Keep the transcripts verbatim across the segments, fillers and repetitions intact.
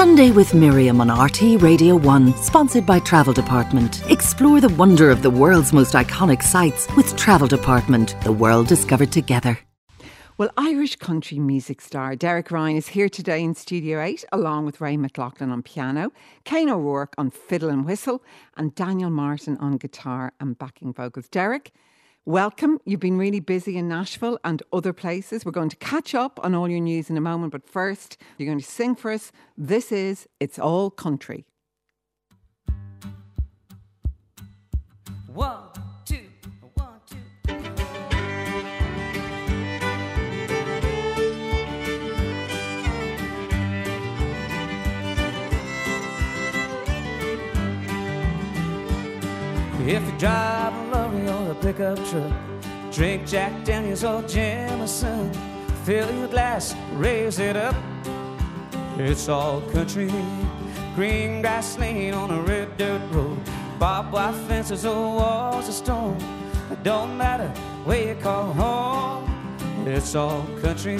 Sunday with Miriam on R T Radio one, sponsored by Travel Department. Explore the wonder of the world's most iconic sites with Travel Department, the world discovered together. Well, Irish country music star Derek Ryan is here today in Studio eight, along with Ray McLaughlin on piano, Kane O'Rourke on fiddle and whistle, and Daniel Martin on guitar and backing vocals. Derek, welcome. You've been really busy in Nashville and other places. We're going to catch up on all your news in a moment, but first, you're going to sing for us. This is It's All Country. One, two, one, two. If you drive a lorry or a pickup truck, drink Jack Daniels or Jameson, fill your glass, raise it up. It's all country. Green grass lane on a red dirt road, barbed wire fences or walls of stone. It don't matter where you call home, it's all country.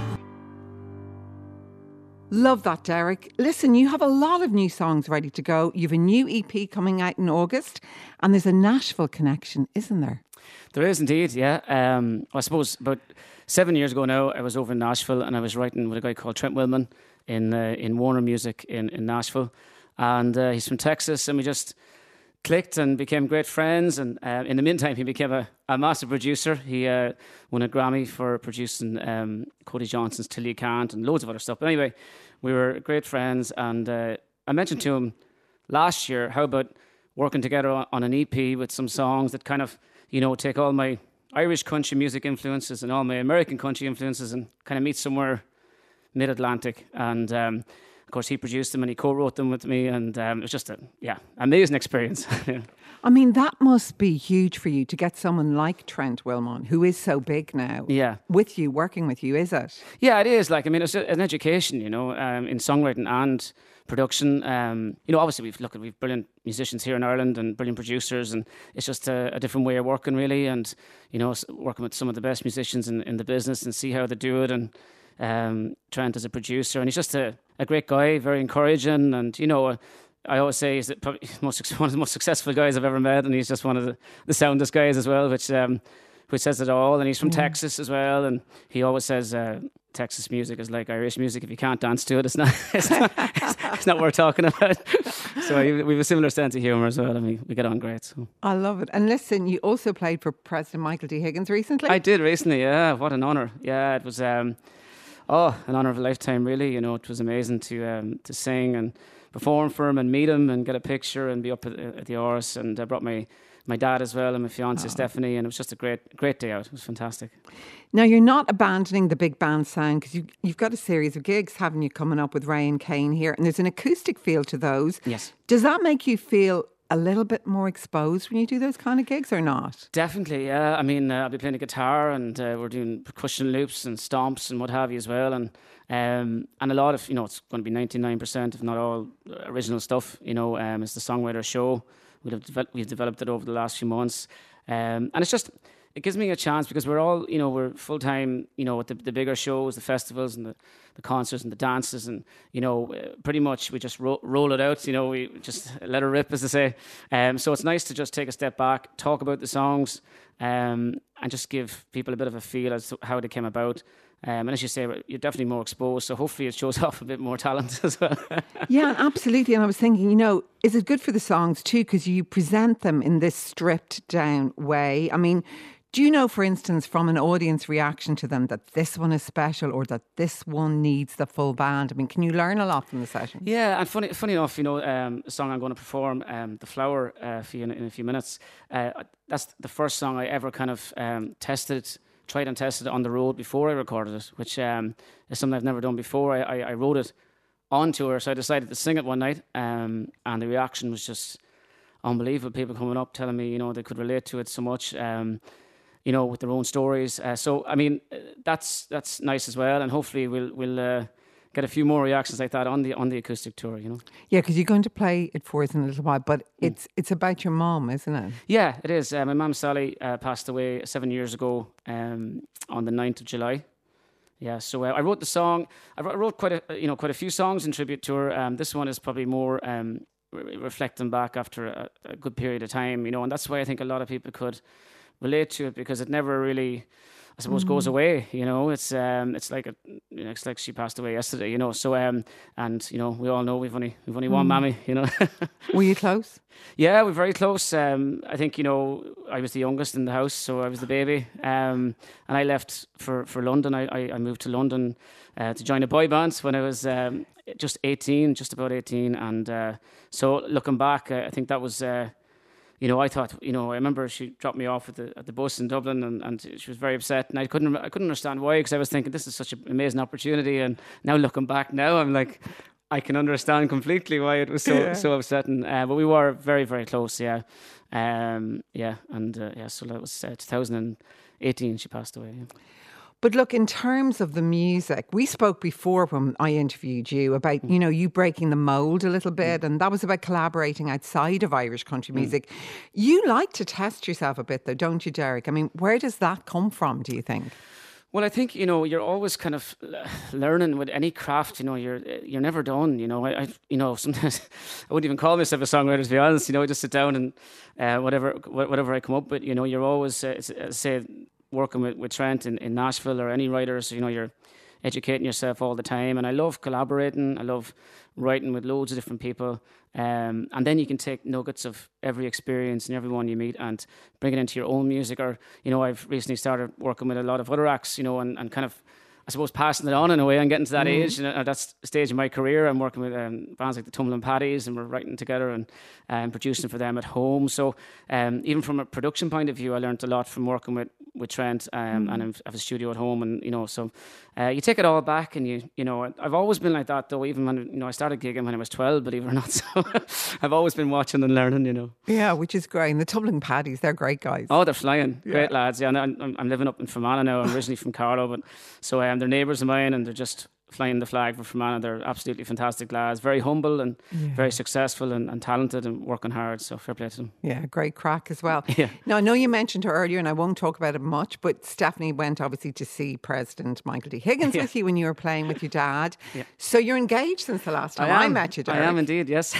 Love that, Derek. Listen, you have a lot of new songs ready to go. You have a new E P coming out in August, and there's a Nashville connection, isn't there? There is indeed, yeah. Um, I suppose about seven years ago now, I was over in Nashville and I was writing with a guy called Trent Willman in uh, in Warner Music in, in Nashville. And uh, he's from Texas, and we just clicked and became great friends. And uh, in the meantime, he became a, a massive producer. He uh, won a Grammy for producing um, Cody Johnson's Till You Can't and loads of other stuff. But anyway, we were great friends, and uh, I mentioned to him last year, how about working together on, on an E P with some songs that kind of, you know, take all my Irish country music influences and all my American country influences and kind of meet somewhere mid-Atlantic. And um, of course, he produced them and he co-wrote them with me, and um, it was just a yeah amazing experience. I mean, that must be huge for you to get someone like Trent Willman, who is so big now, yeah. with you, working with you, is it? Yeah, it is. Like, I mean, it's an education, you know, um, in songwriting and production. Um, you know, obviously we've looked at we've brilliant musicians here in Ireland and brilliant producers, and it's just a, a different way of working, really. And you know, working with some of the best musicians in, in the business and see how they do it. And um, Trent as a producer, and he's just a, a great guy, very encouraging, and you know. Uh, I always say he's probably most, one of the most successful guys I've ever met, and he's just one of the, the soundest guys as well, which um, which says it all. And he's from mm. Texas as well, and he always says uh, Texas music is like Irish music. If you can't dance to it, it's not it's not, it's, it's not worth talking about. So we have a similar sense of humour as well, and we, we get on great. So. I love it. And listen, you also played for President Michael D. Higgins recently. I did recently, yeah. What an honour. Yeah, it was um, oh an honour of a lifetime, really. You know, it was amazing to um, to sing and perform for him and meet him and get a picture and be up at, at the Oris. And I brought my, my dad as well and my fiancée oh. Stephanie, and it was just a great great day out. It was fantastic. Now, you're not abandoning the big band sound, because you, you've got a series of gigs, haven't you, coming up with Ray and Kane here, and there's an acoustic feel to those. Yes. Does that make you feel a little bit more exposed when you do those kind of gigs or not? Definitely, yeah. I mean, uh, I'll be playing the guitar, and uh, we're doing percussion loops and stomps and what have you as well, and um, and a lot of, you know, it's going to be ninety-nine percent, if not all, original stuff. You know, um, it's the songwriter show. We've developed, we've developed it over the last few months, um, and it's just, it gives me a chance, because we're all, you know, we're full time, you know, at the, the bigger shows, the festivals and the, the concerts and the dances, and you know, uh, pretty much we just ro- roll it out. You know, we just let it rip, as they say. Um, so it's nice to just take a step back, talk about the songs, um, and just give people a bit of a feel as to how they came about. Um, and as you say, you're definitely more exposed, so hopefully it shows off a bit more talent as well. Yeah, absolutely. And I was thinking, you know, is it good for the songs too, because you present them in this stripped down way? I mean, do you know, for instance, from an audience reaction to them, that this one is special or that this one needs the full band? I mean, can you learn a lot from the session? Yeah, and funny, funny enough, you know, um, the song I'm going to perform, um, The Flower, uh, for you in, in a few minutes, uh, that's the first song I ever kind of um, tested, tried and tested on the road before I recorded it, which um, is something I've never done before. I, I, I wrote it on tour, so I decided to sing it one night, um, and the reaction was just unbelievable. People coming up telling me, you know, they could relate to it so much. Um, you know, with their own stories. Uh, so, I mean, that's that's nice as well, and hopefully we'll we'll uh, get a few more reactions like that on the on the acoustic tour. You know. Yeah, because you're going to play it for us in a little while, but it's mm. it's about your mum, isn't it? Yeah, it is. Uh, my mum Sally uh, passed away seven years ago um, on the ninth of July. Yeah, so uh, I wrote the song. I wrote, I wrote quite a you know quite a few songs in tribute to her. Um, this one is probably more um, re- reflecting back after a, a good period of time, you know, and that's why I think a lot of people could relate to it, because it never really, I suppose, mm. goes away. You know, it's um, it's like a, you know, it's like she passed away yesterday. You know, so um, and you know, we all know we've only we've only mm. one mammy. You know, were you close? Yeah, we're very close. Um, I think, you know, I was the youngest in the house, so I was the baby. Um, and I left for, for London. I, I, I moved to London uh, to join a boy band when I was um, just eighteen, just about eighteen. And uh, so looking back, uh, I think that was, uh, you know, I thought, you know, I remember she dropped me off at the at the bus in Dublin, and, and she was very upset. And I couldn't I couldn't understand why, because I was thinking, this is such an amazing opportunity. And now looking back now, I'm like, I can understand completely why it was so yeah. so upsetting. Uh, but we were very, very close, yeah. Um, yeah, and uh, yeah, so that was uh, two thousand eighteen she passed away. Yeah. But look, in terms of the music, we spoke before when I interviewed you about, mm. you know, you breaking the mould a little bit, mm. and that was about collaborating outside of Irish country music. Mm. You like to test yourself a bit though, don't you, Derek? I mean, where does that come from, do you think? Well, I think, you know, you're always kind of learning with any craft. You know, you're you're never done. You know, I, I you know sometimes I wouldn't even call myself a songwriter, to be honest. You know, I just sit down and uh, whatever whatever I come up with. You know, you're always uh, say working with, with Trent in, in Nashville, or any writers. You know, you're educating yourself all the time, and I love collaborating. I love writing with loads of different people, um, and then you can take nuggets of every experience and everyone you meet and bring it into your own music. Or, you know, I've recently started working with a lot of other acts, you know, and, and kind of, I suppose, passing it on in a way and getting to that mm. age, and at that stage in my career. I'm working with um, bands like the Tumbling Paddies, and we're writing together and um, producing for them at home. So um, even from a production point of view, I learned a lot from working with, with Trent, um, mm. and I have a studio at home, and, you know, so uh, you take it all back, and you, you know, I've always been like that though, even when, you know, I started gigging when I was twelve, believe it or not. So I've always been watching and learning, you know. Yeah, which is great. And the Tumbling Paddies, they're great guys. Oh, they're flying. Yeah. Great lads. Yeah, and I'm, I'm living up in Fermanagh now. I'm originally from Carlow, but so um, they're neighbours of mine, and they're just flying the flag for Fermanagh. They're absolutely fantastic lads, very humble and yeah. very successful and, and talented and working hard, so fair play to them. Yeah, great crack as well. Yeah. Now, I know you mentioned her earlier, and I won't talk about it much, but Stephanie went obviously to see President Michael D. Higgins yeah. with you when you were playing with your dad. Yeah. So you're engaged since the last time I, I met you, Derek. I am indeed, yes.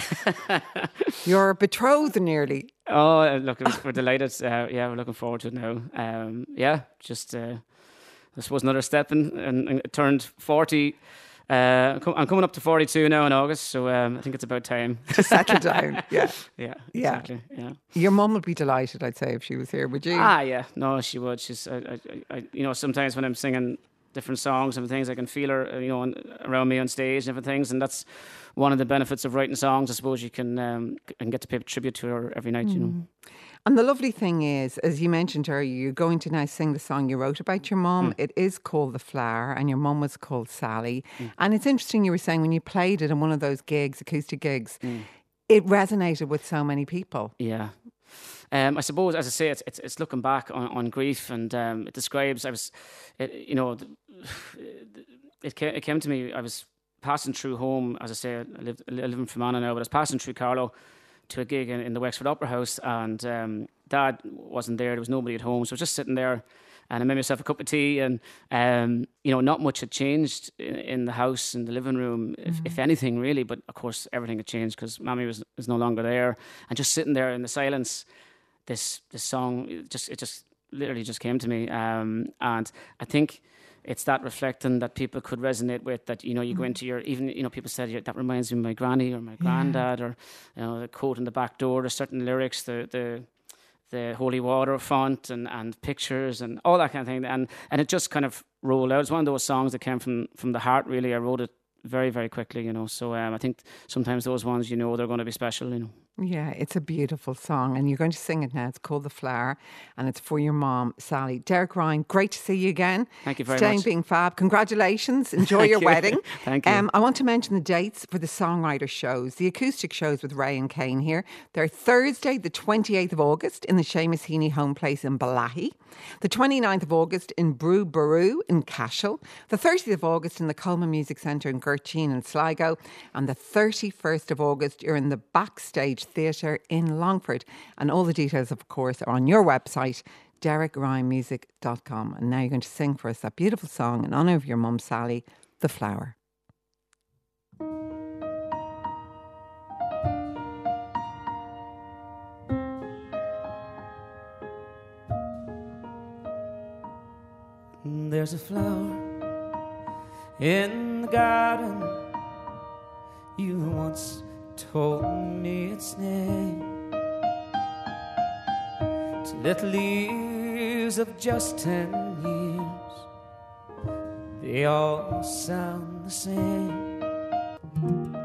You're betrothed nearly. Oh, look, we're delighted. Uh, yeah, we're looking forward to it now. Um, yeah, just... Uh, I suppose another step in, and, and turned forty. Uh, I'm coming up to forty-two now in August, so um, I think it's about time to settle down. Yeah, yeah, exactly. Yeah, your mum would be delighted, I'd say, if she was here. Would you? Ah, yeah, no, she would. She's, I, I, I, you know, sometimes when I'm singing different songs and things, I can feel her, you know, on, around me on stage and different things, and that's one of the benefits of writing songs. I suppose you can um, and get to pay tribute to her every night. Mm. You know. And the lovely thing is, as you mentioned earlier, you're going to now sing the song you wrote about your mum. Mm. It is called The Flower, and your mum was called Sally. Mm. And it's interesting, you were saying when you played it in one of those gigs, acoustic gigs, mm. it resonated with so many people. Yeah. Um, I suppose, as I say, it's it's, it's looking back on, on grief, and um, it describes, I was, it, you know, it came, it came to me, I was passing through home, as I say, I live, I live in Fermanagh now, but I was passing through Carlow to a gig in, in the Wexford Opera House, and um, Dad wasn't there. There was nobody at home, so I was just sitting there, and I made myself a cup of tea, and um, you know, not much had changed in, in the house, in the living room, if, mm-hmm. if anything, really. But of course, everything had changed because Mammy was was no longer there, and just sitting there in the silence, this this song it just it just literally just came to me, um, and I think it's that reflecting that people could resonate with, that, you know, you go into your, even, you know, people said, yeah, that reminds me of my granny or my granddad, yeah. or, you know, the quote in the back door, there's certain lyrics, the the the holy water font and, and pictures and all that kind of thing. And and it just kind of rolled out. It's one of those songs that came from, from the heart, really. I wrote it very, very quickly, you know. So um, I think sometimes those ones, you know, they're going to be special, you know. Yeah, it's a beautiful song, and you're going to sing it now. It's called The Flower, and it's for your mom, Sally. Derek Ryan, great to see you again. Thank you very Staying much. Being fab. Congratulations. Enjoy your you. wedding. Thank you. Um, I want to mention the dates for the songwriter shows, the acoustic shows with Ray and Kane here. They're Thursday, the twenty-eighth of August in the Seamus Heaney home place in Balahi, the twenty-ninth of August in Brew Baru in Cashel, the thirtieth of August in the Coleman Music Centre in Gurteen in Sligo, and the thirty-first of August you're in the Backstage Theatre in Longford. And all the details, of course, are on your website, derek ryan music dot com. And now you're going to sing for us that beautiful song in honour of your mum, Sally, The Flower. There's a flower in the garden. You once told me its name. Its little leaves of just ten years, they all sound the same.